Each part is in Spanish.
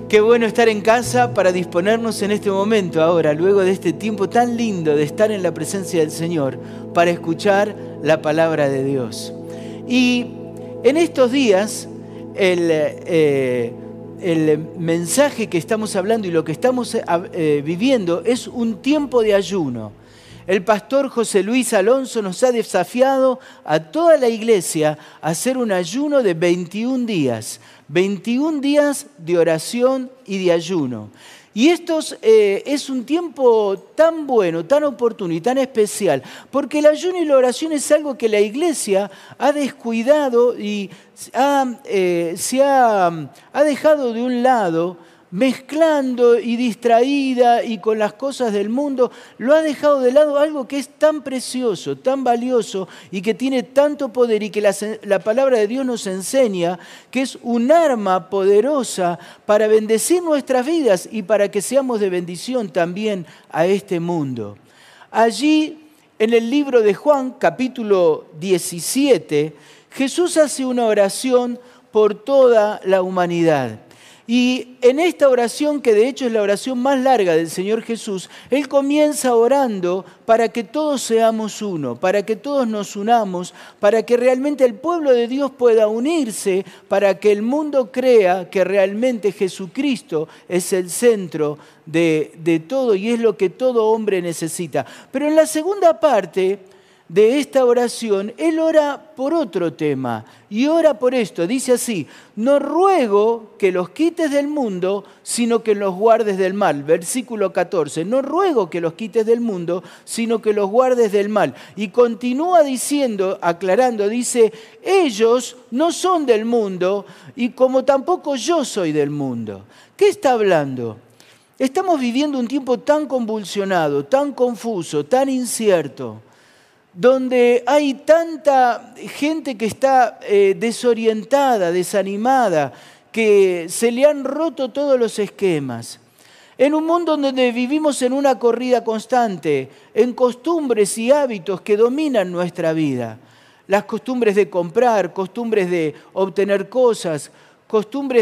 Qué bueno estar en casa para disponernos en este momento ahora, luego de este tiempo tan lindo de estar en la presencia del Señor, para escuchar la palabra de Dios. Y en estos días, el mensaje que estamos hablando y lo que estamos viviendo es un tiempo de ayuno. El pastor José Luis Alonso nos ha desafiado a toda la iglesia a hacer un ayuno de 21 días. 21 días de oración y de ayuno. Y esto es un tiempo tan bueno, tan oportuno y tan especial, porque el ayuno y la oración es algo que la iglesia ha descuidado y ha dejado de un lado, mezclando y distraída y con las cosas del mundo, lo ha dejado de lado algo que es tan precioso, tan valioso y que tiene tanto poder y que la palabra de Dios nos enseña que es un arma poderosa para bendecir nuestras vidas y para que seamos de bendición también a este mundo. Allí, en el libro de Juan, capítulo 17, Jesús hace una oración por toda la humanidad. Y en esta oración, que de hecho es la oración más larga del Señor Jesús, Él comienza orando para que todos seamos uno, para que todos nos unamos, para que realmente el pueblo de Dios pueda unirse, para que el mundo crea que realmente Jesucristo es el centro de todo y es lo que todo hombre necesita. Pero en la segunda parte de esta oración, Él ora por otro tema y ora por esto. Dice así: no ruego que los quites del mundo, sino que los guardes del mal. Versículo 14, no ruego que los quites del mundo, sino que los guardes del mal. Y continúa diciendo, aclarando, dice: ellos no son del mundo y como tampoco yo soy del mundo. ¿Qué está hablando? Estamos viviendo un tiempo tan convulsionado, tan confuso, tan incierto, donde hay tanta gente que está desorientada, desanimada, que se le han roto todos los esquemas. En un mundo donde vivimos en una corrida constante, en costumbres y hábitos que dominan nuestra vida. Las costumbres de comprar, costumbres de obtener cosas, costumbres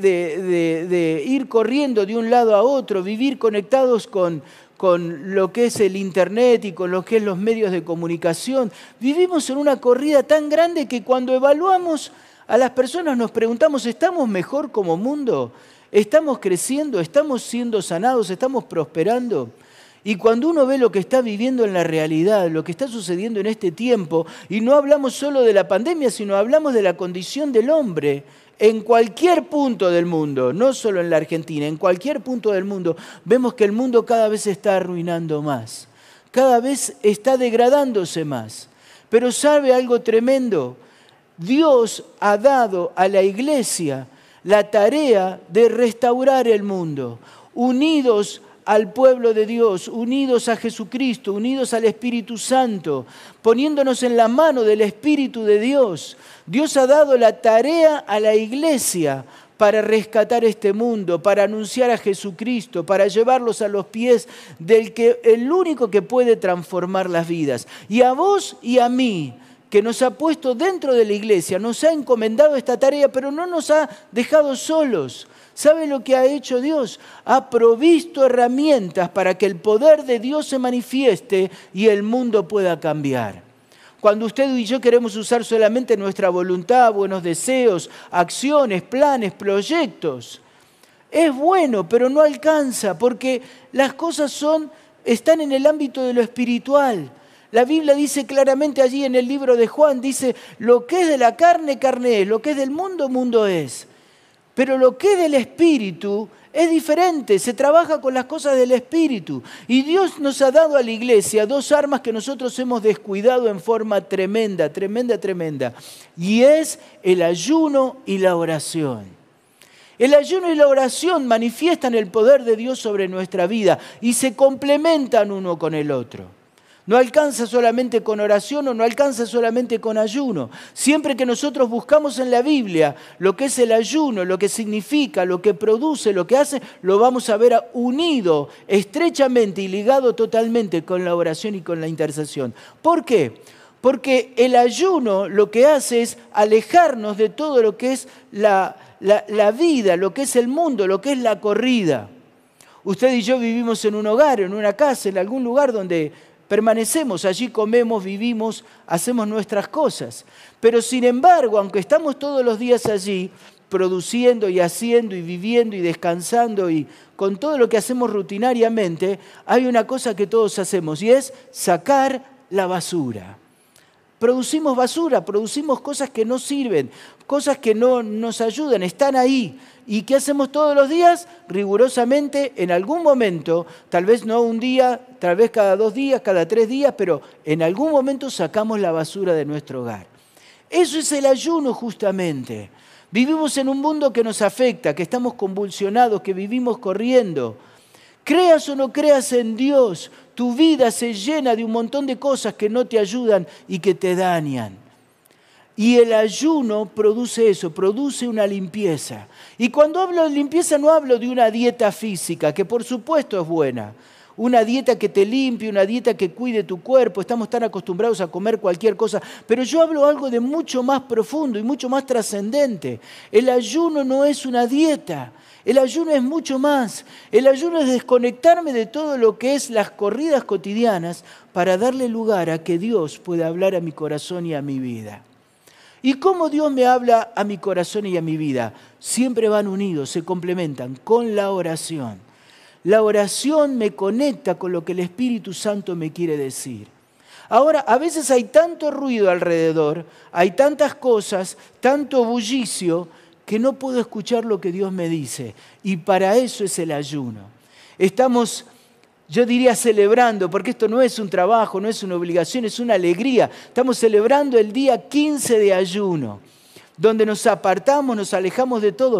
de ir corriendo de un lado a otro, vivir conectados con lo que es el internet y con lo que es los medios de comunicación. Vivimos en una corrida tan grande que cuando evaluamos a las personas nos preguntamos: ¿estamos mejor como mundo? ¿Estamos creciendo? ¿Estamos siendo sanados? ¿Estamos prosperando? Y cuando uno ve lo que está viviendo en la realidad, lo que está sucediendo en este tiempo, y no hablamos solo de la pandemia, sino hablamos de la condición del hombre, en cualquier punto del mundo, no solo en la Argentina, en cualquier punto del mundo, vemos que el mundo cada vez se está arruinando más, cada vez está degradándose más. Pero ¿sabe algo tremendo? Dios ha dado a la iglesia la tarea de restaurar el mundo, unidos al pueblo de Dios, unidos a Jesucristo, unidos al Espíritu Santo, poniéndonos en la mano del Espíritu de Dios. Dios ha dado la tarea a la iglesia para rescatar este mundo, para anunciar a Jesucristo, para llevarlos a los pies el único que puede transformar las vidas. Y a vos y a mí, que nos ha puesto dentro de la iglesia, nos ha encomendado esta tarea, pero no nos ha dejado solos. ¿Sabe lo que ha hecho Dios? Ha provisto herramientas para que el poder de Dios se manifieste y el mundo pueda cambiar. Cuando usted y yo queremos usar solamente nuestra voluntad, buenos deseos, acciones, planes, proyectos, es bueno, pero no alcanza, porque las cosas están en el ámbito de lo espiritual. La Biblia dice claramente allí en el libro de Juan, dice: lo que es de la carne, carne es, lo que es del mundo, mundo es. Pero lo que es del Espíritu es diferente, se trabaja con las cosas del Espíritu. Y Dios nos ha dado a la iglesia dos armas que nosotros hemos descuidado en forma tremenda, tremenda, tremenda. Y es el ayuno y la oración. El ayuno y la oración manifiestan el poder de Dios sobre nuestra vida y se complementan uno con el otro. No alcanza solamente con oración o no alcanza solamente con ayuno. Siempre que nosotros buscamos en la Biblia lo que es el ayuno, lo que significa, lo que produce, lo que hace, lo vamos a ver unido estrechamente y ligado totalmente con la oración y con la intercesión. ¿Por qué? Porque el ayuno lo que hace es alejarnos de todo lo que es la vida, lo que es el mundo, lo que es la corrida. Usted y yo vivimos en un hogar, en una casa, en algún lugar donde permanecemos, allí comemos, vivimos, hacemos nuestras cosas. Pero sin embargo, aunque estamos todos los días allí, produciendo y haciendo y viviendo y descansando y con todo lo que hacemos rutinariamente, hay una cosa que todos hacemos y es sacar la basura. Producimos basura, producimos cosas que no sirven, cosas que no nos ayudan, están ahí. ¿Y qué hacemos todos los días? Rigurosamente, en algún momento, tal vez no un día, tal vez cada 2 días, cada 3 días, pero en algún momento sacamos la basura de nuestro hogar. Eso es el ayuno justamente. Vivimos en un mundo que nos afecta, que estamos convulsionados, que vivimos corriendo. Creas o no creas en Dios, tu vida se llena de un montón de cosas que no te ayudan y que te dañan. Y el ayuno produce eso, produce una limpieza. Y cuando hablo de limpieza no hablo de una dieta física, que por supuesto es buena. Una dieta que te limpie, una dieta que cuide tu cuerpo. Estamos tan acostumbrados a comer cualquier cosa. Pero yo hablo algo de mucho más profundo y mucho más trascendente. El ayuno no es una dieta. El ayuno es mucho más. El ayuno es desconectarme de todo lo que es las corridas cotidianas para darle lugar a que Dios pueda hablar a mi corazón y a mi vida. ¿Y cómo Dios me habla a mi corazón y a mi vida? Siempre van unidos, se complementan con la oración. La oración me conecta con lo que el Espíritu Santo me quiere decir. Ahora, a veces hay tanto ruido alrededor, hay tantas cosas, tanto bullicio, que no puedo escuchar lo que Dios me dice. Y para eso es el ayuno. Estamos, yo diría, celebrando, porque esto no es un trabajo, no es una obligación, es una alegría. Estamos celebrando el día 15 de ayuno, donde nos apartamos, nos alejamos de todo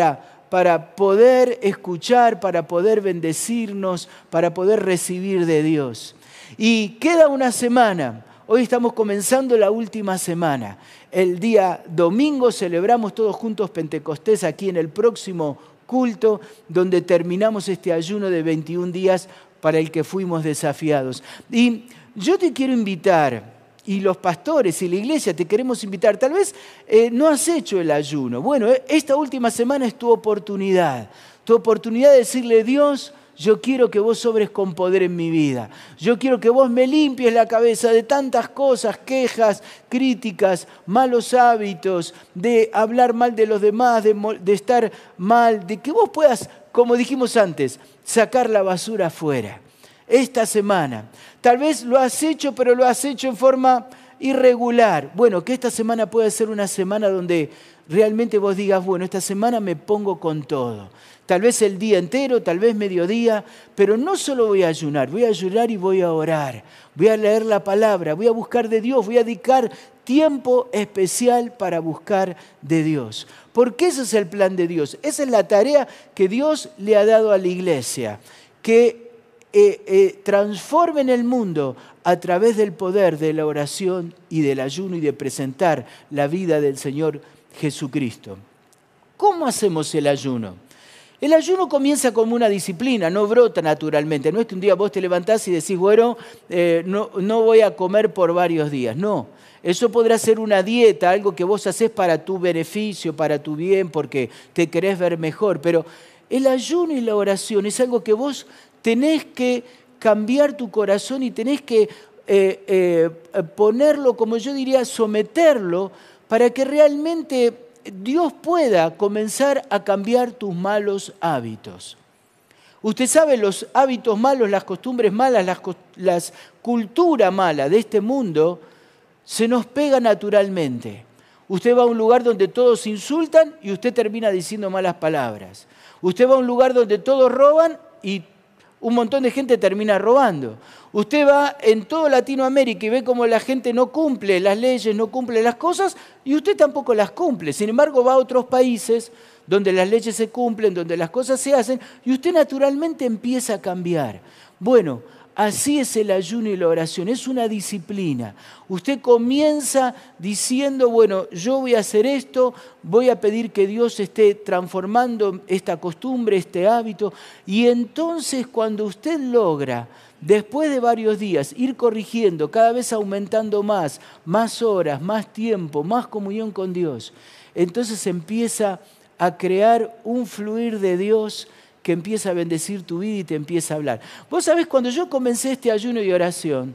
para poder escuchar, para poder bendecirnos, para poder recibir de Dios. Y queda una semana. Hoy estamos comenzando la última semana. El día domingo celebramos todos juntos Pentecostés aquí en el próximo culto, donde terminamos este ayuno de 21 días para el que fuimos desafiados. Y yo te quiero invitar, y los pastores y la iglesia te queremos invitar. Tal vez no has hecho el ayuno. Bueno, esta última semana es tu oportunidad. Tu oportunidad de decirle: Dios, yo quiero que vos obres con poder en mi vida. Yo quiero que vos me limpies la cabeza de tantas cosas, quejas, críticas, malos hábitos, de hablar mal de los demás, de estar mal, de que vos puedas, como dijimos antes, sacar la basura afuera. Esta semana. Tal vez lo has hecho, pero lo has hecho en forma irregular. Bueno, que esta semana pueda ser una semana donde realmente vos digas: bueno, esta semana me pongo con todo. Tal vez el día entero, tal vez mediodía, pero no solo voy a ayunar y voy a orar. Voy a leer la palabra, voy a buscar de Dios, voy a dedicar tiempo especial para buscar de Dios. Porque ese es el plan de Dios. Esa es la tarea que Dios le ha dado a la iglesia. Que transformen el mundo a través del poder de la oración y del ayuno y de presentar la vida del Señor Jesucristo. ¿Cómo hacemos el ayuno? El ayuno comienza como una disciplina, no brota naturalmente. No es que un día vos te levantás y decís: bueno, no voy a comer por varios días. No, eso podrá ser una dieta, algo que vos hacés para tu beneficio, para tu bien, porque te querés ver mejor. Pero el ayuno y la oración es algo que vos tenés que cambiar tu corazón y tenés que ponerlo, como yo diría, someterlo, para que realmente Dios pueda comenzar a cambiar tus malos hábitos. Usted sabe, los hábitos malos, las costumbres malas, la cultura mala de este mundo se nos pega naturalmente. Usted va a un lugar donde todos insultan y usted termina diciendo malas palabras. Usted va a un lugar donde todos roban y un montón de gente termina robando. Usted va en toda Latinoamérica y ve cómo la gente no cumple las leyes, no cumple las cosas, y usted tampoco las cumple. Sin embargo, va a otros países donde las leyes se cumplen, donde las cosas se hacen, y usted naturalmente empieza a cambiar. Bueno, Así es el ayuno y la oración, es una disciplina. Usted comienza diciendo, bueno, yo voy a hacer esto, voy a pedir que Dios esté transformando esta costumbre, este hábito, y entonces cuando usted logra, después de varios días, ir corrigiendo, cada vez aumentando más horas, más tiempo, más comunión con Dios, entonces empieza a crear un fluir de Dios que empieza a bendecir tu vida y te empieza a hablar. Vos sabés, cuando yo comencé este ayuno y oración,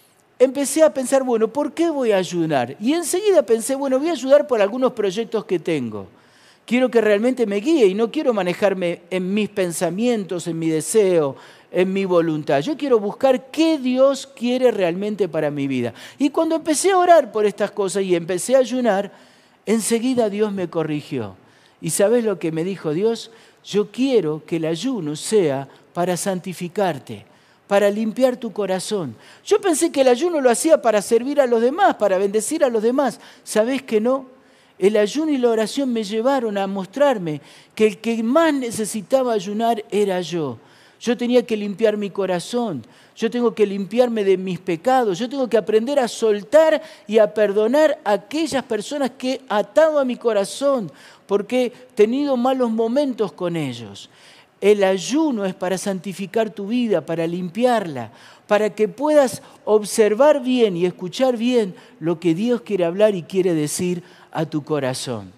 empecé a pensar, bueno, ¿por qué voy a ayunar? Y enseguida pensé, bueno, voy a ayudar por algunos proyectos que tengo. Quiero que realmente me guíe y no quiero manejarme en mis pensamientos, en mi deseo, en mi voluntad. Yo quiero buscar qué Dios quiere realmente para mi vida. Y cuando empecé a orar por estas cosas y empecé a ayunar, enseguida Dios me corrigió. ¿Y sabés lo que me dijo Dios? Yo quiero que el ayuno sea para santificarte, para limpiar tu corazón. Yo pensé que el ayuno lo hacía para servir a los demás, para bendecir a los demás. ¿Sabés que no? El ayuno y la oración me llevaron a mostrarme que el que más necesitaba ayunar era yo. Yo tenía que limpiar mi corazón, yo tengo que limpiarme de mis pecados, yo tengo que aprender a soltar y a perdonar a aquellas personas que he atado a mi corazón, porque he tenido malos momentos con ellos. El ayuno es para santificar tu vida, para limpiarla, para que puedas observar bien y escuchar bien lo que Dios quiere hablar y quiere decir a tu corazón.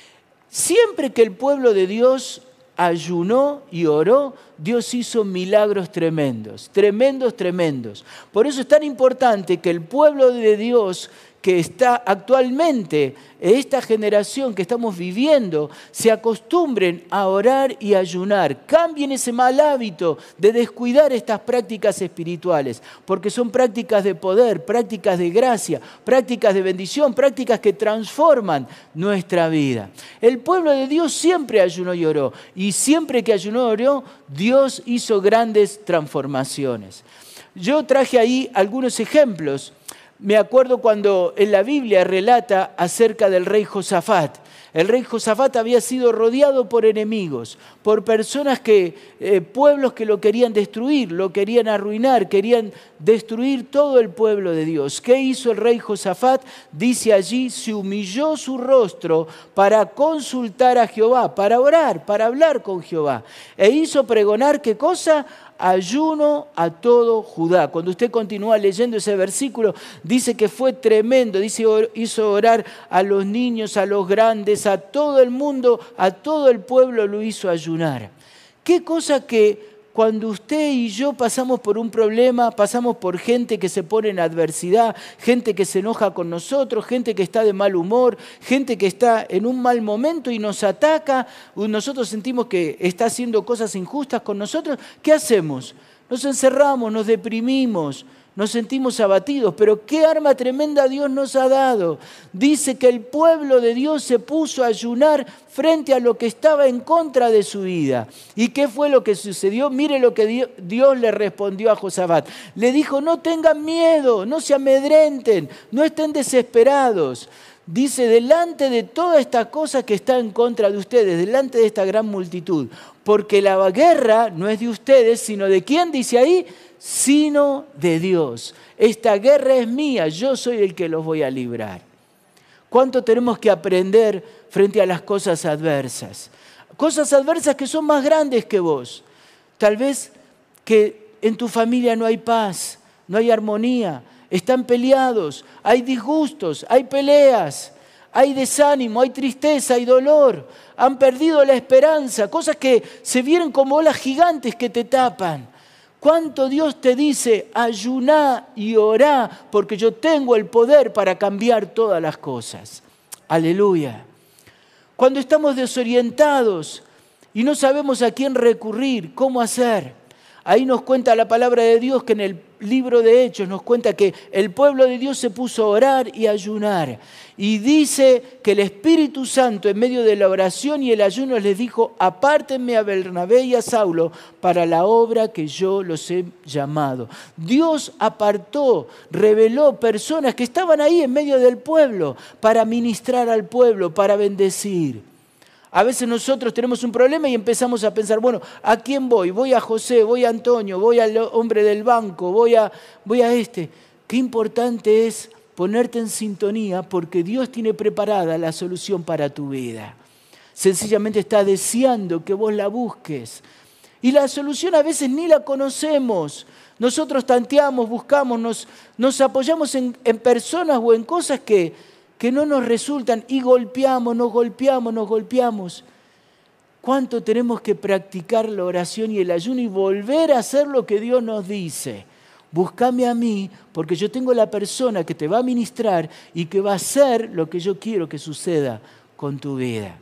Siempre que el pueblo de Dios ayunó y oró, Dios hizo milagros tremendos, tremendos. Por eso es tan importante que el pueblo de Dios que está actualmente, esta generación que estamos viviendo, se acostumbren a orar y ayunar. Cambien ese mal hábito de descuidar estas prácticas espirituales, porque son prácticas de poder, prácticas de gracia, prácticas de bendición, prácticas que transforman nuestra vida. El pueblo de Dios siempre ayunó y oró, y siempre que ayunó y oró, Dios hizo grandes transformaciones. Yo traje ahí algunos ejemplos. Me acuerdo cuando en la Biblia relata acerca del rey Josafat. El rey Josafat había sido rodeado por enemigos, por personas pueblos que lo querían destruir, lo querían arruinar, querían destruir todo el pueblo de Dios. ¿Qué hizo el rey Josafat? Dice allí, se humilló su rostro para consultar a Jehová, para orar, para hablar con Jehová. E hizo pregonar, ¿qué cosa? Ayuno a todo Judá. Cuando usted continúa leyendo ese versículo, dice que fue tremendo, dice hizo orar a los niños, a los grandes, a todo el mundo, a todo el pueblo lo hizo ayunar. Qué cosa que cuando usted y yo pasamos por un problema, pasamos por gente que se pone en adversidad, gente que se enoja con nosotros, gente que está de mal humor, gente que está en un mal momento y nos ataca, nosotros sentimos que está haciendo cosas injustas con nosotros, ¿qué hacemos? Nos encerramos, nos deprimimos, nos sentimos abatidos, pero qué arma tremenda Dios nos ha dado. Dice que el pueblo de Dios se puso a ayunar frente a lo que estaba en contra de su vida. ¿Y qué fue lo que sucedió? Mire lo que Dios le respondió a Josafat. Le dijo, no tengan miedo, no se amedrenten, no estén desesperados. Dice, delante de toda esta cosa que está en contra de ustedes, delante de esta gran multitud, porque la guerra no es de ustedes, sino de ¿quién? Dice ahí, sino de Dios. Esta guerra es mía, yo soy el que los voy a librar. ¿Cuánto tenemos que aprender frente a las cosas adversas? Cosas adversas que son más grandes que vos. Tal vez que en tu familia no hay paz, no hay armonía, están peleados, hay disgustos, hay peleas, hay desánimo, hay tristeza, hay dolor, han perdido la esperanza, cosas que se vienen como olas gigantes que te tapan. ¿Cuánto Dios te dice, ayuná y orá, porque yo tengo el poder para cambiar todas las cosas? Aleluya. Cuando estamos desorientados y no sabemos a quién recurrir, cómo hacer, ahí nos cuenta la palabra de Dios que en el libro de Hechos nos cuenta que el pueblo de Dios se puso a orar y a ayunar. Y dice que el Espíritu Santo en medio de la oración y el ayuno les dijo, apártenme a Bernabé y a Saulo para la obra que yo los he llamado. Dios apartó, reveló personas que estaban ahí en medio del pueblo para ministrar al pueblo, para bendecir. A veces nosotros tenemos un problema y empezamos a pensar, bueno, ¿a quién voy? Voy a José, voy a Antonio, voy al hombre del banco, voy a este. Qué importante es ponerte en sintonía porque Dios tiene preparada la solución para tu vida. Sencillamente está deseando que vos la busques. Y la solución a veces ni la conocemos. Nosotros tanteamos, buscamos, nos apoyamos en personas o en cosas que no nos resultan y nos golpeamos. ¿Cuánto tenemos que practicar la oración y el ayuno y volver a hacer lo que Dios nos dice? Búscame a mí, porque yo tengo la persona que te va a ministrar y que va a hacer lo que yo quiero que suceda con tu vida.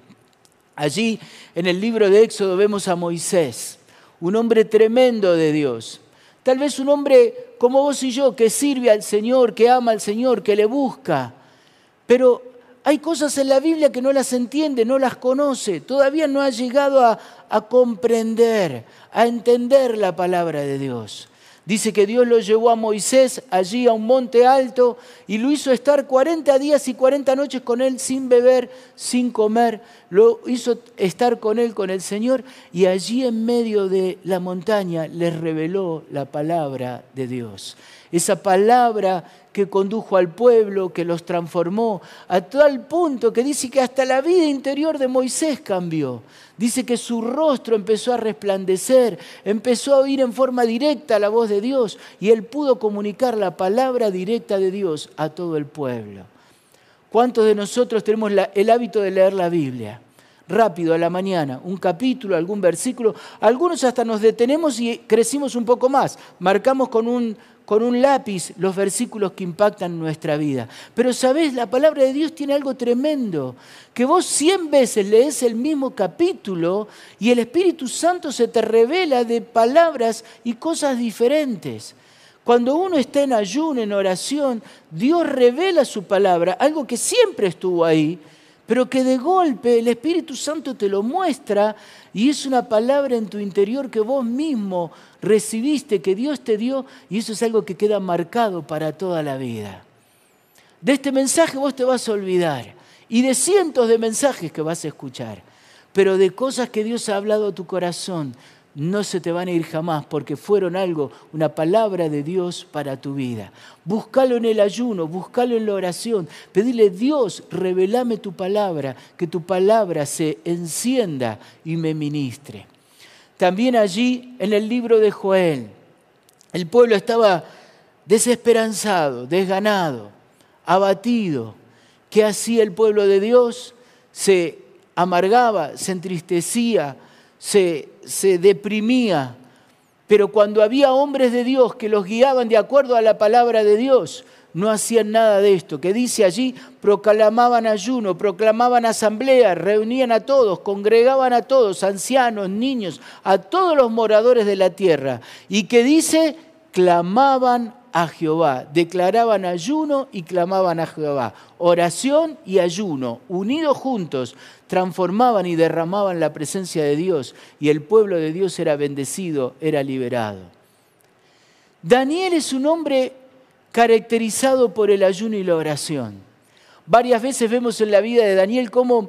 Allí, en el libro de Éxodo, vemos a Moisés, un hombre tremendo de Dios. Tal vez un hombre como vos y yo, que sirve al Señor, que ama al Señor, que le busca. Pero hay cosas en la Biblia que no las entiende, no las conoce. Todavía no ha llegado a comprender, a entender la palabra de Dios. Dice que Dios lo llevó a Moisés allí a un monte alto y lo hizo estar 40 días y 40 noches con él sin beber, sin comer. Lo hizo estar con él, con el Señor, y allí en medio de la montaña les reveló la palabra de Dios. Esa palabra que condujo al pueblo, que los transformó, a tal punto que dice que hasta la vida interior de Moisés cambió. Dice que su rostro empezó a resplandecer, empezó a oír en forma directa la voz de Dios y él pudo comunicar la palabra directa de Dios a todo el pueblo. ¿Cuántos de nosotros tenemos el hábito de leer la Biblia? Rápido, a la mañana, un capítulo, algún versículo. Algunos hasta nos detenemos y crecimos un poco más. Marcamos con un lápiz los versículos que impactan nuestra vida. Pero ¿sabés? La palabra de Dios tiene algo tremendo, que vos 100 veces lees el mismo capítulo y el Espíritu Santo se te revela de palabras y cosas diferentes. Cuando uno está en ayuno, en oración, Dios revela su palabra, algo que siempre estuvo ahí, pero que de golpe el Espíritu Santo te lo muestra y es una palabra en tu interior que vos mismo recibiste, que Dios te dio, y eso es algo que queda marcado para toda la vida. De este mensaje vos te vas a olvidar y de cientos de mensajes que vas a escuchar, pero de cosas que Dios ha hablado a tu corazón no se te van a ir jamás porque fueron una palabra de Dios para tu vida. Búscalo en el ayuno, búscalo en la oración. Pedile, Dios, revelame tu palabra, que tu palabra se encienda y me ministre. También allí en el libro de Joel, el pueblo estaba desesperanzado, desganado, abatido. ¿Qué hacía el pueblo de Dios? Se amargaba, se entristecía, se deprimía, pero cuando había hombres de Dios que los guiaban de acuerdo a la palabra de Dios, no hacían nada de esto, que dice allí, proclamaban ayuno, proclamaban asamblea, reunían a todos, congregaban a todos, ancianos, niños, a todos los moradores de la tierra, y que dice, clamaban a Jehová, declaraban ayuno y clamaban a Jehová. Oración y ayuno, unidos juntos, transformaban y derramaban la presencia de Dios y el pueblo de Dios era bendecido, era liberado. Daniel es un hombre caracterizado por el ayuno y la oración. Varias veces vemos en la vida de Daniel cómo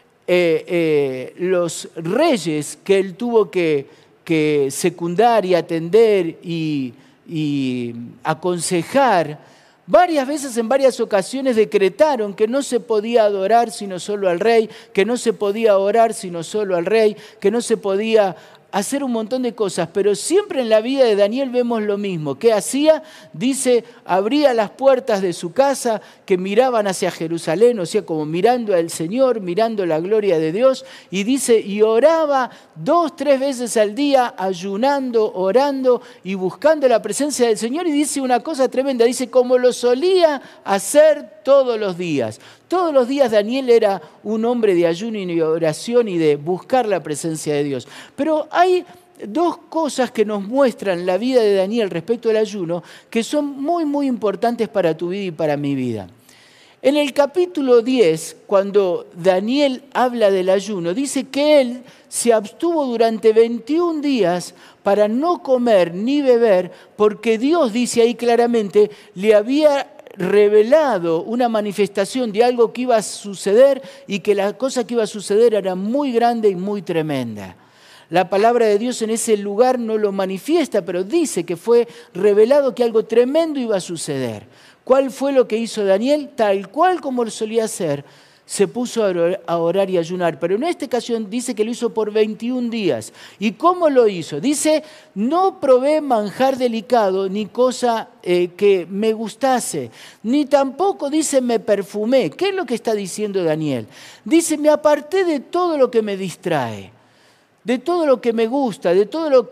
los reyes que él tuvo que secundar y atender y aconsejar, varias veces en varias ocasiones decretaron que no se podía adorar sino solo al rey, que no se podía orar sino solo al rey, que no se podía hacer un montón de cosas, pero siempre en la vida de Daniel vemos lo mismo. ¿Qué hacía? Dice, abría las puertas de su casa que miraban hacia Jerusalén, o sea, como mirando al Señor, mirando la gloria de Dios, y dice, y oraba 2-3 veces al día, ayunando, orando y buscando la presencia del Señor, y dice una cosa tremenda, dice, como lo solía hacer todos los días. Todos los días Daniel era un hombre de ayuno y oración y de buscar la presencia de Dios. Pero hay dos cosas que nos muestran la vida de Daniel respecto al ayuno que son muy, muy importantes para tu vida y para mi vida. En el capítulo 10, cuando Daniel habla del ayuno, dice que él se abstuvo durante 21 días para no comer ni beber, porque Dios, dice ahí claramente, le había revelado una manifestación de algo que iba a suceder y que la cosa que iba a suceder era muy grande y muy tremenda. La palabra de Dios en ese lugar no lo manifiesta, pero dice que fue revelado que algo tremendo iba a suceder. ¿Cuál fue lo que hizo Daniel? Tal cual como lo solía hacer, se puso a orar y ayunar. Pero en esta ocasión dice que lo hizo por 21 días. ¿Y cómo lo hizo? Dice, no probé manjar delicado ni cosa que me gustase, ni tampoco, dice, me perfumé. ¿Qué es lo que está diciendo Daniel? Dice, me aparté de todo lo que me distrae, de todo lo que me gusta, de todo lo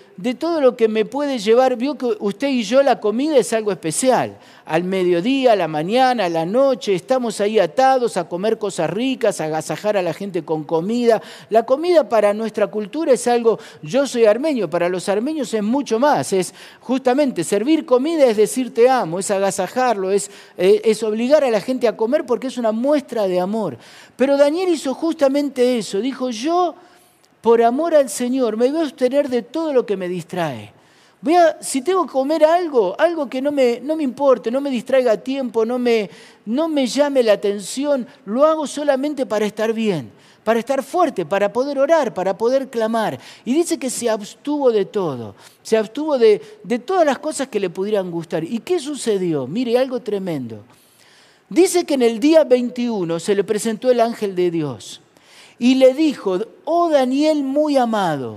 que me puede llevar. Vio que usted y yo la comida es algo especial. Al mediodía, a la mañana, a la noche, estamos ahí atados a comer cosas ricas, a agasajar a la gente con comida. La comida para nuestra cultura es algo, yo soy armenio, para los armenios es mucho más. Es justamente servir comida, es decir te amo, es agasajarlo, es obligar a la gente a comer porque es una muestra de amor. Pero Daniel hizo justamente eso, dijo yo, por amor al Señor, me voy a abstener de todo lo que me distrae. Si tengo que comer algo que no me importe, no me distraiga a tiempo, no me llame la atención, lo hago solamente para estar bien, para estar fuerte, para poder orar, para poder clamar. Y dice que se abstuvo de todo, se abstuvo de todas las cosas que le pudieran gustar. ¿Y qué sucedió? Mire, algo tremendo. Dice que en el día 21 se le presentó el ángel de Dios. Y le dijo, oh Daniel muy amado,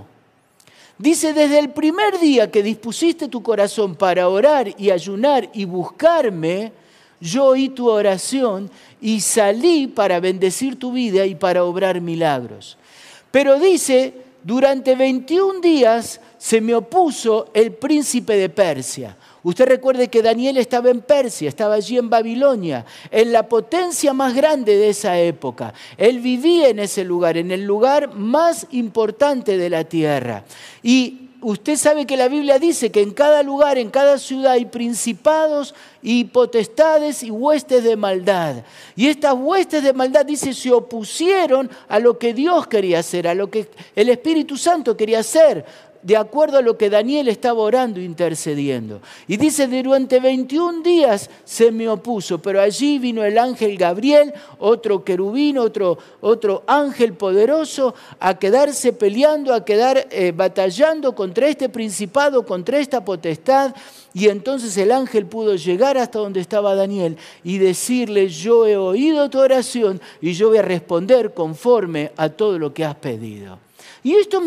dice, desde el primer día que dispusiste tu corazón para orar y ayunar y buscarme, yo oí tu oración y salí para bendecir tu vida y para obrar milagros. Pero dice, durante 21 días se me opuso el príncipe de Persia. Usted recuerde que Daniel estaba en Persia, estaba allí en Babilonia, en la potencia más grande de esa época. Él vivía en ese lugar, en el lugar más importante de la tierra. Y usted sabe que la Biblia dice que en cada lugar, en cada ciudad hay principados y potestades y huestes de maldad. Y estas huestes de maldad, dice, se opusieron a lo que Dios quería hacer, a lo que el Espíritu Santo quería hacer, de acuerdo a lo que Daniel estaba orando e intercediendo. Y dice, durante 21 días se me opuso, pero allí vino el ángel Gabriel, otro querubín, otro ángel poderoso, a quedarse peleando, a quedar batallando contra este principado, contra esta potestad. Y entonces el ángel pudo llegar hasta donde estaba Daniel y decirle, yo he oído tu oración y yo voy a responder conforme a todo lo que has pedido. Y esto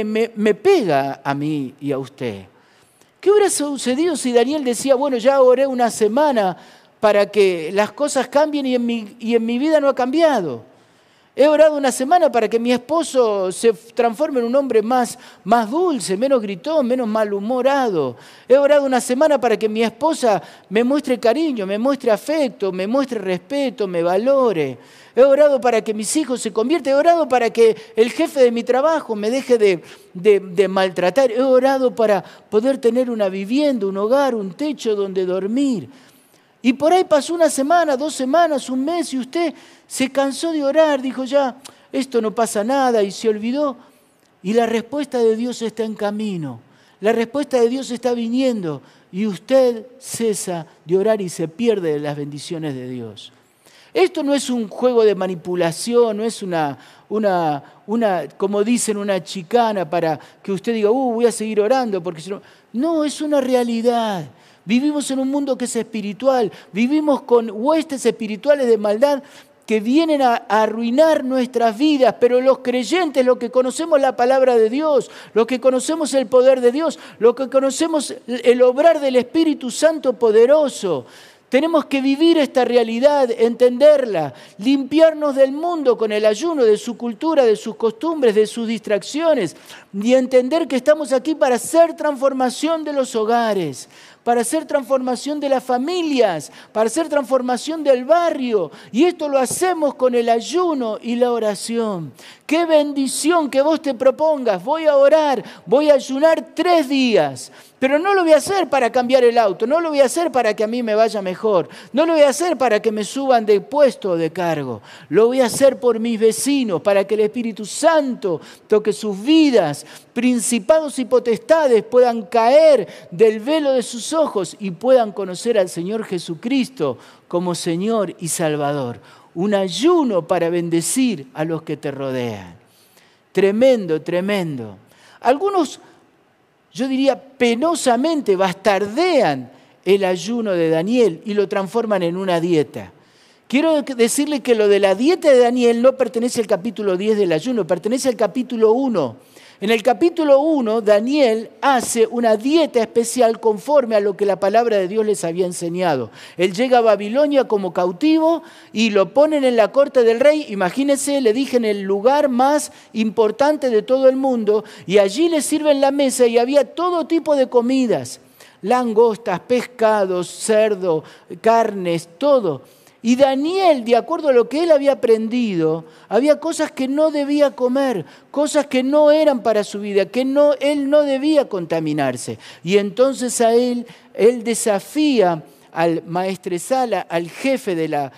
me pega a mí y a usted. ¿Qué hubiera sucedido si Daniel decía, bueno, ya oré una semana para que las cosas cambien y en mi vida no ha cambiado? He orado una semana para que mi esposo se transforme en un hombre más dulce, menos gritón, menos malhumorado. He orado una semana para que mi esposa me muestre cariño, me muestre afecto, me muestre respeto, me valore. He orado para que mis hijos se conviertan. He orado para que el jefe de mi trabajo me deje de maltratar. He orado para poder tener una vivienda, un hogar, un techo donde dormir. Y por ahí pasó una semana, 2 semanas, un mes y usted se cansó de orar. Dijo ya, esto no pasa nada y se olvidó. Y la respuesta de Dios está en camino. La respuesta de Dios está viniendo y usted cesa de orar y se pierde de las bendiciones de Dios. Esto no es un juego de manipulación, no es una como dicen, una chicana para que usted diga, voy a seguir orando, porque si no... No, es una realidad. Vivimos en un mundo que es espiritual, vivimos con huestes espirituales de maldad que vienen a arruinar nuestras vidas, pero los creyentes, los que conocemos la palabra de Dios, los que conocemos el poder de Dios, los que conocemos el obrar del Espíritu Santo poderoso, tenemos que vivir esta realidad, entenderla, limpiarnos del mundo con el ayuno, de su cultura, de sus costumbres, de sus distracciones y entender que estamos aquí para hacer transformación de los hogares, para hacer transformación de las familias, para hacer transformación del barrio. Y esto lo hacemos con el ayuno y la oración. ¡Qué bendición que vos te propongas! Voy a orar, voy a ayunar 3 días. Pero no lo voy a hacer para cambiar el auto, no lo voy a hacer para que a mí me vaya mejor, no lo voy a hacer para que me suban de puesto o de cargo. Lo voy a hacer por mis vecinos, para que el Espíritu Santo toque sus vidas, principados y potestades puedan caer del velo de sus ojos y puedan conocer al Señor Jesucristo como Señor y Salvador. Un ayuno para bendecir a los que te rodean. Tremendo, tremendo. Algunos, yo diría, penosamente bastardean el ayuno de Daniel y lo transforman en una dieta. Quiero decirle que lo de la dieta de Daniel no pertenece al capítulo 10 del ayuno, pertenece al capítulo 1. En el capítulo 1, Daniel hace una dieta especial conforme a lo que la palabra de Dios les había enseñado. Él llega a Babilonia como cautivo y lo ponen en la corte del rey. Imagínense, le dije, en el lugar más importante de todo el mundo, y allí le sirven la mesa y había todo tipo de comidas, langostas, pescados, cerdo, carnes, todo. Y Daniel, de acuerdo a lo que él había aprendido, había cosas que no debía comer, cosas que no eran para su vida, que él no debía contaminarse. Y entonces él desafía al maestresala, al jefe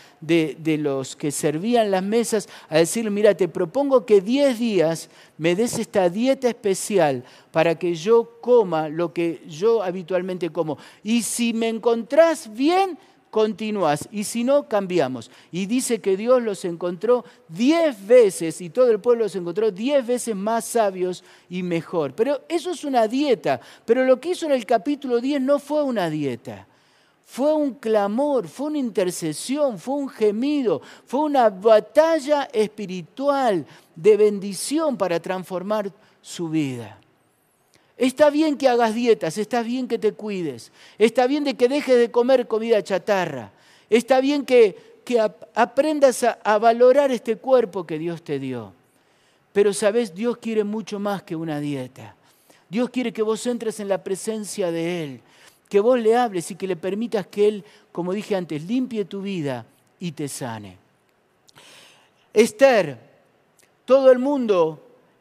de los que servían las mesas, a decirle: mira, te propongo que 10 días me des esta dieta especial para que yo coma lo que yo habitualmente como. Y si me encontrás bien, continúas, y si no, cambiamos. Y dice que Dios los encontró 10 veces, y todo el pueblo los encontró 10 veces más sabios y mejor. Pero eso es una dieta. Pero lo que hizo en el capítulo 10 no fue una dieta. Fue un clamor, fue una intercesión, fue un gemido, fue una batalla espiritual de bendición para transformar su vida. Está bien que hagas dietas, está bien que te cuides, está bien de que dejes de comer comida chatarra, está bien que aprendas a valorar este cuerpo que Dios te dio. Pero sabes, Dios quiere mucho más que una dieta. Dios quiere que vos entres en la presencia de Él, que vos le hables y que le permitas que Él, como dije antes, limpie tu vida y te sane. Esther, todo el mundo,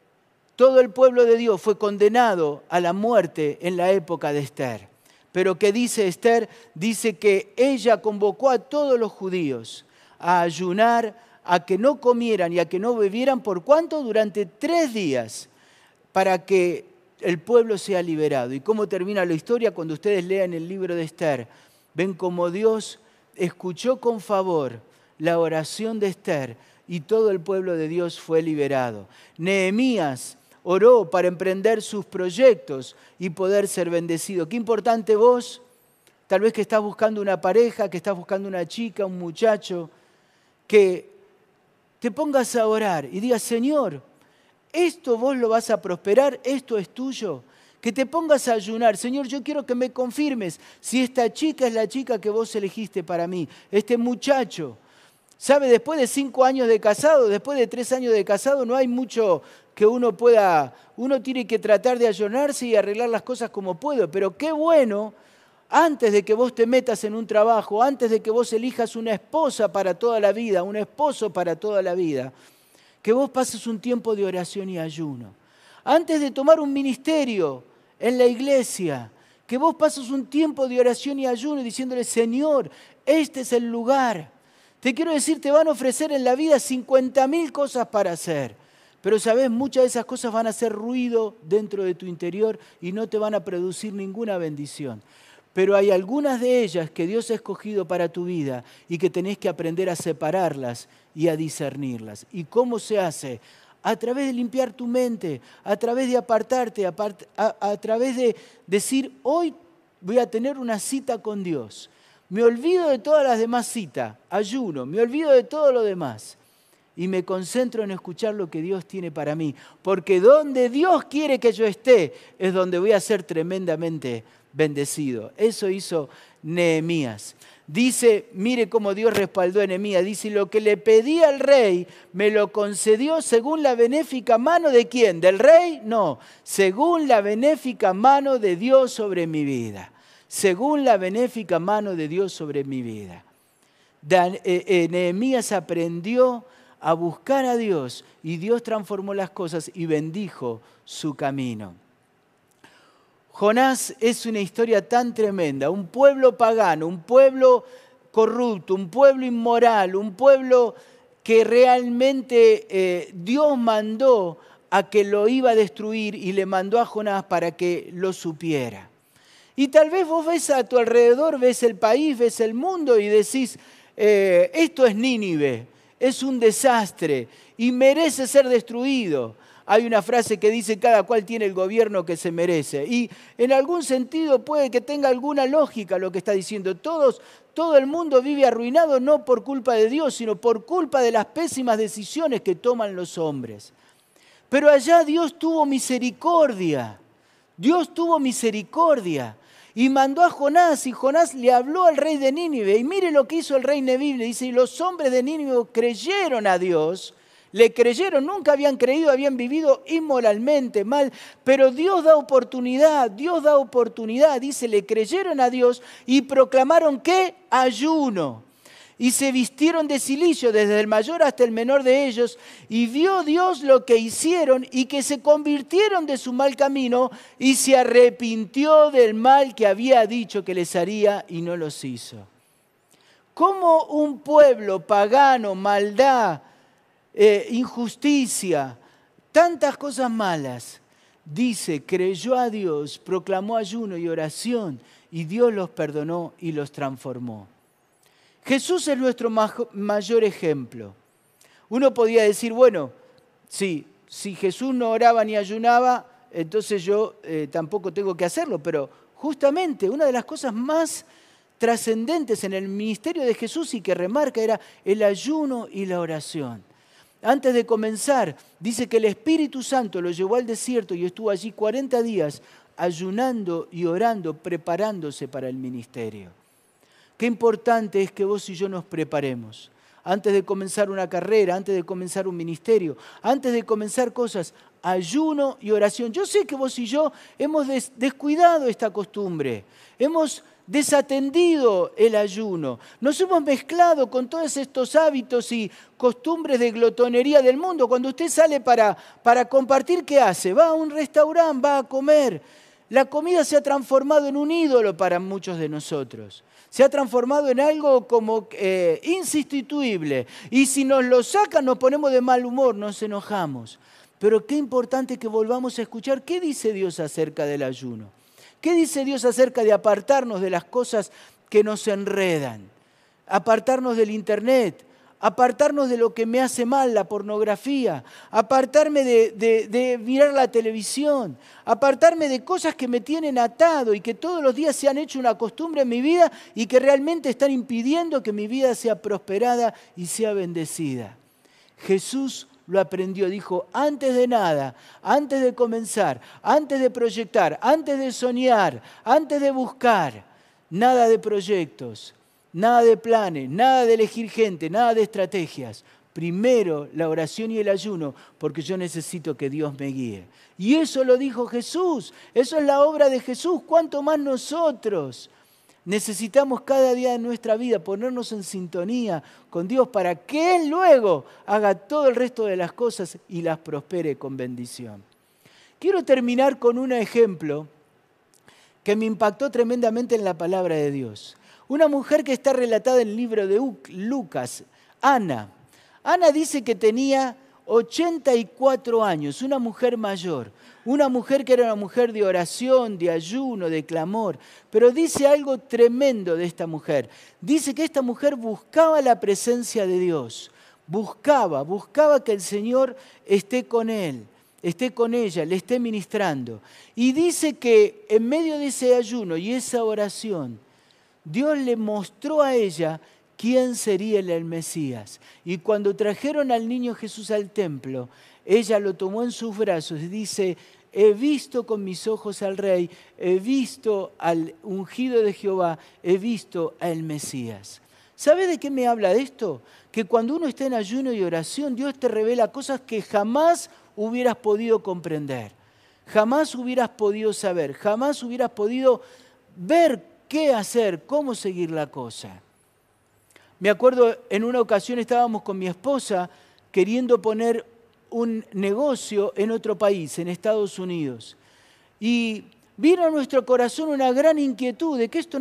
todo el pueblo de Dios fue condenado a la muerte en la época de Esther. Pero ¿qué dice Esther? Dice que ella convocó a todos los judíos a ayunar, a que no comieran y a que no bebieran. ¿Por cuánto? Durante 3 días, para que el pueblo sea liberado. ¿Y cómo termina la historia? Cuando ustedes lean el libro de Esther, ven cómo Dios escuchó con favor la oración de Esther y todo el pueblo de Dios fue liberado. Nehemías oró para emprender sus proyectos y poder ser bendecido. Qué importante vos, tal vez que estás buscando una pareja, que estás buscando una chica, un muchacho, que te pongas a orar y digas: Señor, esto vos lo vas a prosperar, esto es tuyo. Que te pongas a ayunar: Señor, yo quiero que me confirmes si esta chica es la chica que vos elegiste para mí, este muchacho. ¿Sabe? Después de 5 años de casado, después de 3 años de casado, no hay mucho que uno tiene que tratar de ayunarse y arreglar las cosas como puede. Pero qué bueno, antes de que vos te metas en un trabajo, antes de que vos elijas una esposa para toda la vida, un esposo para toda la vida, que vos pases un tiempo de oración y ayuno. Antes de tomar un ministerio en la iglesia, que vos pases un tiempo de oración y ayuno diciéndole: Señor, este es el lugar. Te quiero decir, te van a ofrecer en la vida 50.000 cosas para hacer. Pero sabes, muchas de esas cosas van a hacer ruido dentro de tu interior y no te van a producir ninguna bendición. Pero hay algunas de ellas que Dios ha escogido para tu vida y que tenés que aprender a separarlas y a discernirlas. ¿Y cómo se hace? A través de limpiar tu mente, a través de apartarte, a través de decir: hoy voy a tener una cita con Dios. Me olvido de todas las demás citas, ayuno, me olvido de todo lo demás. Y me concentro en escuchar lo que Dios tiene para mí. Porque donde Dios quiere que yo esté es donde voy a ser tremendamente bendecido. Eso hizo Nehemías. Dice, mire cómo Dios respaldó a Nehemías. Dice: lo que le pedí al rey me lo concedió según la benéfica mano ¿de quién? ¿Del rey? No, según la benéfica mano de Dios sobre mi vida. Según la benéfica mano de Dios sobre mi vida. Nehemías aprendió a buscar a Dios y Dios transformó las cosas y bendijo su camino. Jonás es una historia tan tremenda, un pueblo pagano, un pueblo corrupto, un pueblo inmoral, un pueblo que realmente Dios mandó a que lo iba a destruir y le mandó a Jonás para que lo supiera. Y tal vez vos ves a tu alrededor, ves el país, ves el mundo y decís, esto es Nínive, es un desastre y merece ser destruido. Hay una frase que dice, cada cual tiene el gobierno que se merece. Y en algún sentido puede que tenga alguna lógica lo que está diciendo. Todo el mundo vive arruinado no por culpa de Dios, sino por culpa de las pésimas decisiones que toman los hombres. Pero allá Dios tuvo misericordia. Dios tuvo misericordia. Y mandó a Jonás, y Jonás le habló al rey de Nínive. Y mire lo que hizo el rey de Nínive. Dice, y los hombres de Nínive creyeron a Dios. Le creyeron, nunca habían creído, habían vivido inmoralmente mal, pero Dios da oportunidad, dice, le creyeron a Dios y proclamaron ¿qué? Ayuno. Y se vistieron de cilicio desde el mayor hasta el menor de ellos, y vio Dios lo que hicieron y que se convirtieron de su mal camino y se arrepintió del mal que había dicho que les haría y no los hizo. ¿Cómo un pueblo pagano, maldad, injusticia, tantas cosas malas, dice, creyó a Dios, proclamó ayuno y oración y Dios los perdonó y los transformó? Jesús es nuestro mayor ejemplo. Uno podía decir, bueno, sí, si Jesús no oraba ni ayunaba, entonces yo tampoco tengo que hacerlo, pero justamente una de las cosas más trascendentes en el ministerio de Jesús y que remarca era el ayuno y la oración. Antes de comenzar, dice que el Espíritu Santo lo llevó al desierto y estuvo allí 40 días ayunando y orando, preparándose para el ministerio. Qué importante es que vos y yo nos preparemos. Antes de comenzar una carrera, antes de comenzar un ministerio, antes de comenzar cosas, ayuno y oración. Yo sé que vos y yo hemos descuidado esta costumbre, hemos desatendido el ayuno, nos hemos mezclado con todos estos hábitos y costumbres de glotonería del mundo. Cuando usted sale para compartir, ¿qué hace? Va a un restaurante, va a comer. La comida se ha transformado en un ídolo para muchos de nosotros. Se ha transformado en algo como insustituible. Y si nos lo sacan, nos ponemos de mal humor, nos enojamos. Pero qué importante que volvamos a escuchar qué dice Dios acerca del ayuno. ¿Qué dice Dios acerca de apartarnos de las cosas que nos enredan? Apartarnos del internet, apartarnos de lo que me hace mal, la pornografía, apartarme de mirar la televisión, apartarme de cosas que me tienen atado y que todos los días se han hecho una costumbre en mi vida y que realmente están impidiendo que mi vida sea prosperada y sea bendecida. Jesús lo aprendió, dijo, antes de nada, antes de comenzar, antes de proyectar, antes de soñar, antes de buscar, nada de proyectos, nada de planes, nada de elegir gente, nada de estrategias. Primero la oración y el ayuno, porque yo necesito que Dios me guíe. Y eso lo dijo Jesús, eso es la obra de Jesús, ¿cuánto más nosotros? Necesitamos cada día de nuestra vida ponernos en sintonía con Dios para que Él luego haga todo el resto de las cosas y las prospere con bendición. Quiero terminar con un ejemplo que me impactó tremendamente en la palabra de Dios. Una mujer que está relatada en el libro de Lucas, Ana. Ana dice que tenía 84 años, una mujer mayor. Una mujer que era una mujer de oración, de ayuno, de clamor. Pero dice algo tremendo de esta mujer. Dice que esta mujer buscaba la presencia de Dios. Buscaba que el Señor esté con él, esté con ella, le esté ministrando. Y dice que en medio de ese ayuno y esa oración, Dios le mostró a ella quién sería el Mesías. Y cuando trajeron al niño Jesús al templo, ella lo tomó en sus brazos y dice, he visto con mis ojos al Rey, he visto al ungido de Jehová, he visto al Mesías. ¿Sabe de qué me habla esto? Que cuando uno está en ayuno y oración, Dios te revela cosas que jamás hubieras podido comprender, jamás hubieras podido saber, jamás hubieras podido ver qué hacer, cómo seguir la cosa. Me acuerdo en una ocasión estábamos con mi esposa queriendo poner un negocio en otro país, en Estados Unidos. Y vino a nuestro corazón una gran inquietud de que esto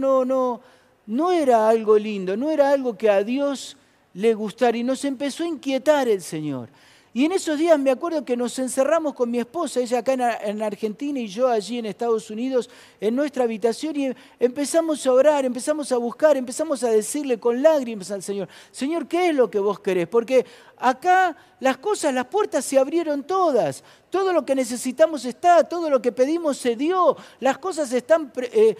no era algo lindo, no era algo que a Dios le gustara, y nos empezó a inquietar el Señor. Y en esos días me acuerdo que nos encerramos con mi esposa, ella acá en Argentina y yo allí en Estados Unidos, en nuestra habitación, y empezamos a orar, empezamos a buscar, empezamos a decirle con lágrimas al Señor: Señor, ¿qué es lo que vos querés? Porque acá las cosas, las puertas se abrieron todas, todo lo que necesitamos está, todo lo que pedimos se dio, las cosas están,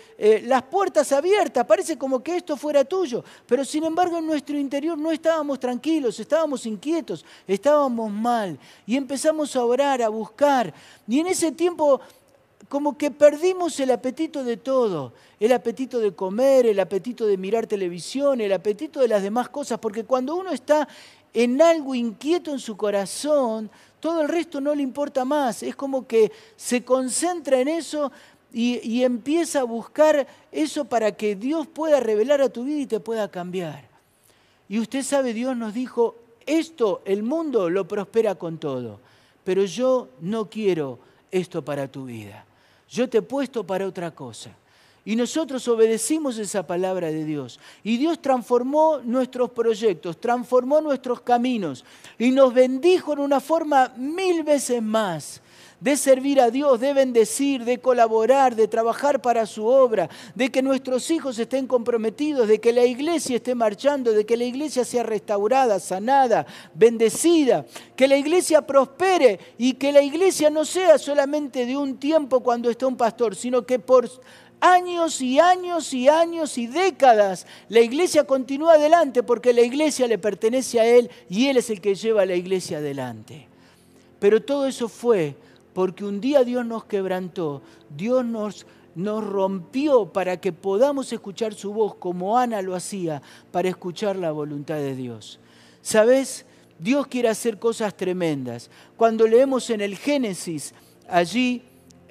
las puertas abiertas, parece como que esto fuera tuyo, pero sin embargo en nuestro interior no estábamos tranquilos, estábamos inquietos, estábamos mal, y empezamos a orar, a buscar, y en ese tiempo como que perdimos el apetito de todo, el apetito de comer, el apetito de mirar televisión, el apetito de las demás cosas, porque cuando uno está en algo inquieto en su corazón, todo el resto no le importa más, es como que se concentra en eso y empieza a buscar eso para que Dios pueda revelar a tu vida y te pueda cambiar. Y usted sabe, Dios nos dijo: esto, el mundo lo prospera con todo, pero yo no quiero esto para tu vida. Yo te he puesto para otra cosa. Y nosotros obedecimos esa palabra de Dios. Y Dios transformó nuestros proyectos, transformó nuestros caminos y nos bendijo en una forma 1000 veces más de servir a Dios, de bendecir, de colaborar, de trabajar para su obra, de que nuestros hijos estén comprometidos, de que la iglesia esté marchando, de que la iglesia sea restaurada, sanada, bendecida, que la iglesia prospere y que la iglesia no sea solamente de un tiempo cuando está un pastor, sino que por años y años y años y décadas la iglesia continúa adelante, porque la iglesia le pertenece a Él y Él es el que lleva a la iglesia adelante. Pero todo eso fue porque un día Dios nos quebrantó, Dios nos rompió para que podamos escuchar su voz como Ana lo hacía, para escuchar la voluntad de Dios. ¿Sabes? Dios quiere hacer cosas tremendas. Cuando leemos en el Génesis, allí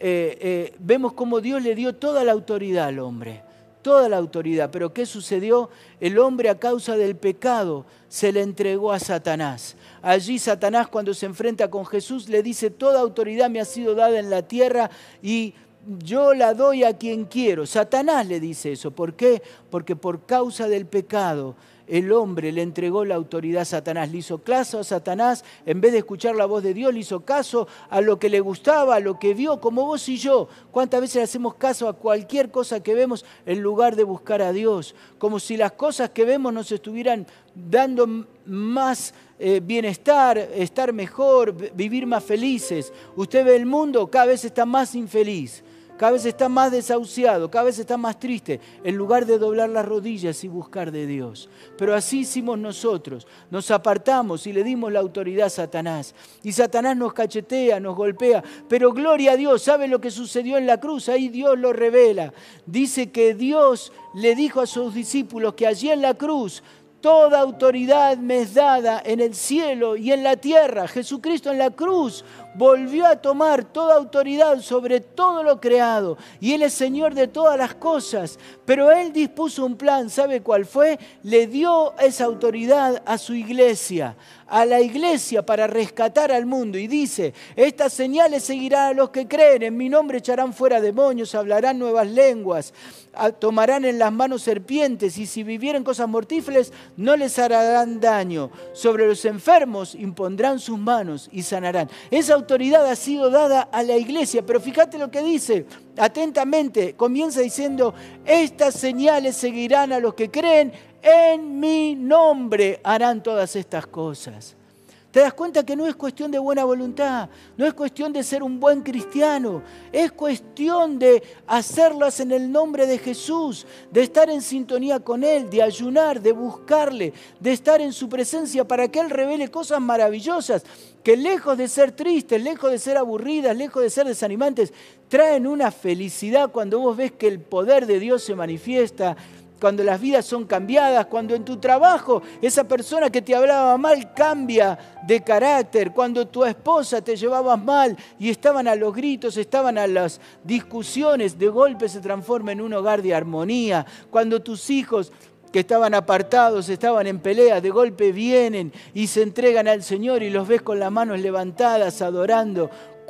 vemos cómo Dios le dio toda la autoridad al hombre, toda la autoridad. Pero ¿qué sucedió? El hombre, a causa del pecado, se le entregó a Satanás. Allí Satanás, cuando se enfrenta con Jesús, le dice: toda autoridad me ha sido dada en la tierra y yo la doy a quien quiero. Satanás le dice eso. ¿Por qué? Porque por causa del pecado el hombre le entregó la autoridad a Satanás. Le hizo caso a Satanás, en vez de escuchar la voz de Dios, le hizo caso a lo que le gustaba, a lo que vio, como vos y yo. ¿Cuántas veces le hacemos caso a cualquier cosa que vemos en lugar de buscar a Dios? Como si las cosas que vemos nos estuvieran dando más bienestar, estar mejor, vivir más felices. Usted ve el mundo, cada vez está más infeliz, cada vez está más desahuciado, cada vez está más triste, en lugar de doblar las rodillas y buscar de Dios. Pero así hicimos nosotros, nos apartamos y le dimos la autoridad a Satanás. Y Satanás nos cachetea, nos golpea, pero gloria a Dios, ¿sabe lo que sucedió en la cruz? Ahí Dios lo revela. Dice que Dios le dijo a sus discípulos que allí en la cruz: toda autoridad me es dada en el cielo y en la tierra. Jesucristo en la cruz volvió a tomar toda autoridad sobre todo lo creado. Y Él es Señor de todas las cosas. Pero Él dispuso un plan. ¿Sabe cuál fue? Le dio esa autoridad a su iglesia, a la iglesia, para rescatar al mundo. Y dice: estas señales seguirán a los que creen. En mi nombre echarán fuera demonios, hablarán nuevas lenguas, tomarán en las manos serpientes, y si vivieren cosas mortíferas no les harán daño. Sobre los enfermos impondrán sus manos y sanarán. Esa autoridad ha sido dada a la iglesia, pero fíjate lo que dice atentamente. Comienza diciendo: estas señales seguirán a los que creen, en mi nombre harán todas estas cosas. ¿Te das cuenta que no es cuestión de buena voluntad? No es cuestión de ser un buen cristiano. Es cuestión de hacerlas en el nombre de Jesús, de estar en sintonía con Él, de ayunar, de buscarle, de estar en su presencia para que Él revele cosas maravillosas que, lejos de ser tristes, lejos de ser aburridas, lejos de ser desanimantes, traen una felicidad cuando vos ves que el poder de Dios se manifiesta, cuando las vidas son cambiadas, cuando en tu trabajo esa persona que te hablaba mal cambia de carácter, cuando tu esposa te llevaba mal y estaban a los gritos, estaban a las discusiones, de golpe se transforma en un hogar de armonía, cuando tus hijos que estaban apartados, estaban en pelea, de golpe vienen y se entregan al Señor y los ves con las manos levantadas, adorando.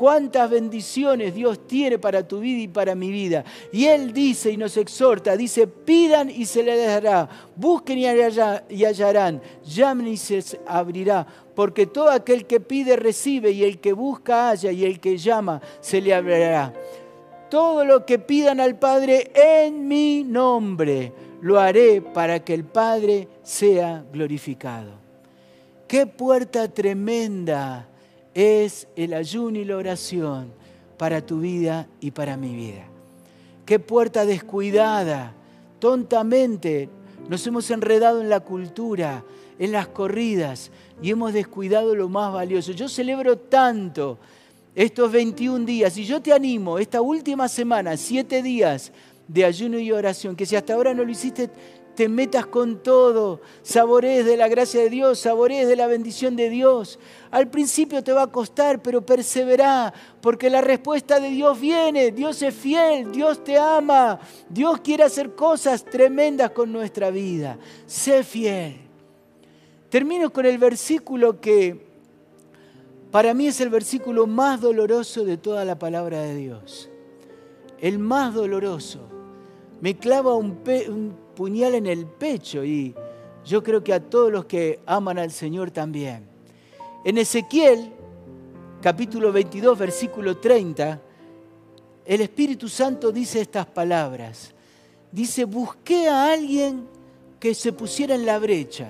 cuántas bendiciones Dios tiene para tu vida y para mi vida. Y Él dice y nos exhorta, dice, pidan y se les dará, busquen y hallarán, llamen y se les abrirá. Porque todo aquel que pide recibe, y el que busca halla, y el que llama se le abrirá. Todo lo que pidan al Padre en mi nombre, lo haré para que el Padre sea glorificado. ¡Qué puerta tremenda es el ayuno y la oración para tu vida y para mi vida! ¡Qué puerta descuidada! Tontamente nos hemos enredado en la cultura, en las corridas, y hemos descuidado lo más valioso. Yo celebro tanto estos 21 días, y yo te animo, esta última semana, 7 días de ayuno y oración, que si hasta ahora no lo hiciste, te metas con todo, saborees de la gracia de Dios, saborees de la bendición de Dios. Al principio te va a costar, pero persevera, porque la respuesta de Dios viene. Dios es fiel, Dios te ama, Dios quiere hacer cosas tremendas con nuestra vida. Sé fiel. Termino con el versículo que para mí es el versículo más doloroso de toda la palabra de Dios. El más doloroso. Me clava un puñal en el pecho, y yo creo que a todos los que aman al Señor también. En Ezequiel, capítulo 22, versículo 30, el Espíritu Santo dice estas palabras. Dice, busqué a alguien que se pusiera en la brecha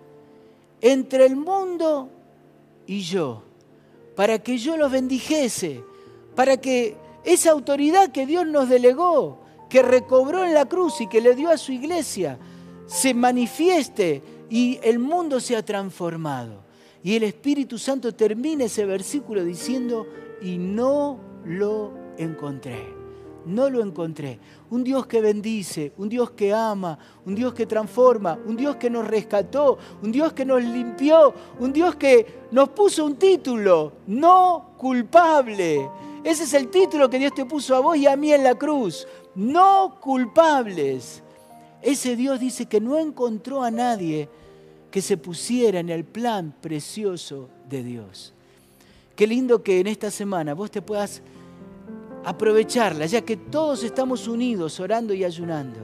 entre el mundo y yo, para que yo los bendijese, para que esa autoridad que Dios nos delegó, que recobró en la cruz y que le dio a su iglesia, se manifieste y el mundo sea transformado. Y el Espíritu Santo termina ese versículo diciendo, y no lo encontré. No lo encontré. Un Dios que bendice, un Dios que ama, un Dios que transforma, un Dios que nos rescató, un Dios que nos limpió, un Dios que nos puso un título, no culpable. Ese es el título que Dios te puso a vos y a mí en la cruz, no culpables. Ese Dios dice que no encontró a nadie que se pusiera en el plan precioso de Dios. Qué lindo que en esta semana vos te puedas aprovecharla, ya que todos estamos unidos orando y ayunando.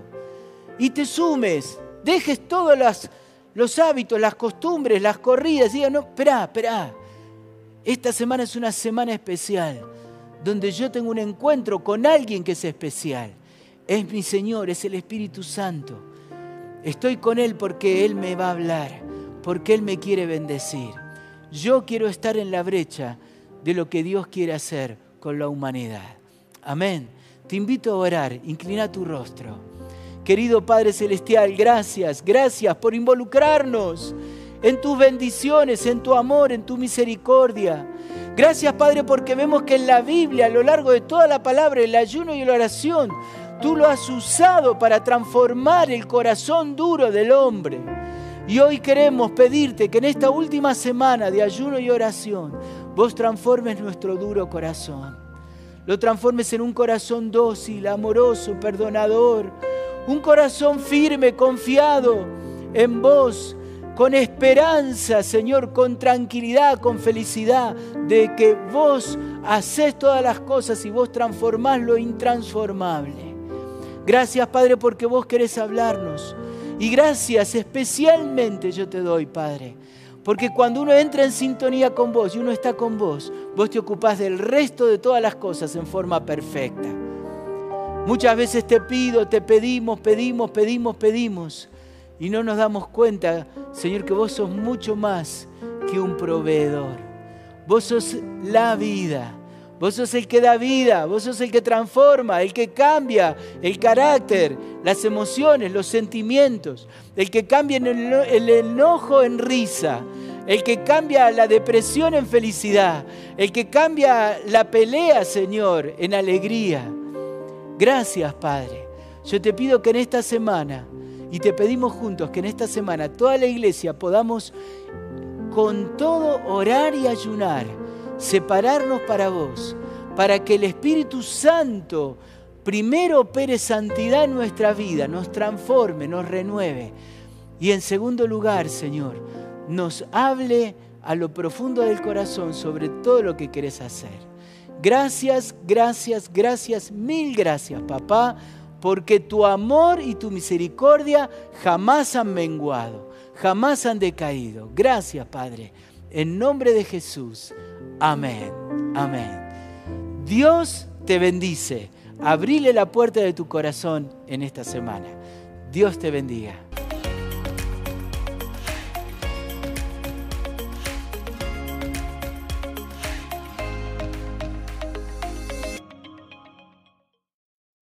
Y te sumes, dejes todos los hábitos, las costumbres, las corridas. Diga, no, esperá. Esta semana es una semana especial, donde yo tengo un encuentro con alguien que es especial. Es mi Señor, es el Espíritu Santo. Estoy con Él porque Él me va a hablar, porque Él me quiere bendecir. Yo quiero estar en la brecha de lo que Dios quiere hacer con la humanidad. Amén. Te invito a orar, inclina tu rostro. Querido Padre Celestial, gracias por involucrarnos en tus bendiciones, en tu amor, en tu misericordia. Gracias, Padre, porque vemos que en la Biblia, a lo largo de toda la palabra, el ayuno y la oración, tú lo has usado para transformar el corazón duro del hombre. Y hoy queremos pedirte que en esta última semana de ayuno y oración, vos transformes nuestro duro corazón. Lo transformes en un corazón dócil, amoroso, perdonador. Un corazón firme, confiado en vos, con esperanza, Señor, con tranquilidad, con felicidad, de que vos hacés todas las cosas y vos transformás lo intransformable. Gracias, Padre, porque vos querés hablarnos. Y gracias especialmente yo te doy, Padre, porque cuando uno entra en sintonía con vos y uno está con vos, vos te ocupás del resto de todas las cosas en forma perfecta. Muchas veces te pedimos y no nos damos cuenta, Señor, que vos sos mucho más que un proveedor. Vos sos la vida. Vos sos el que da vida, vos sos el que transforma, el que cambia el carácter, las emociones, los sentimientos, el que cambia el enojo en risa, el que cambia la depresión en felicidad, el que cambia la pelea, Señor, en alegría. Gracias, Padre. Yo te pido que en esta semana, y te pedimos juntos que en esta semana toda la iglesia podamos con todo orar y ayunar, separarnos para vos, para que el Espíritu Santo primero opere santidad en nuestra vida, nos transforme, nos renueve. Y en segundo lugar, Señor, nos hable a lo profundo del corazón sobre todo lo que querés hacer. Gracias, gracias, gracias, mil gracias, papá, porque tu amor y tu misericordia jamás han menguado, jamás han decaído. Gracias, Padre. En nombre de Jesús. Amén. Amén. Dios te bendice. Abrile la puerta de tu corazón en esta semana. Dios te bendiga.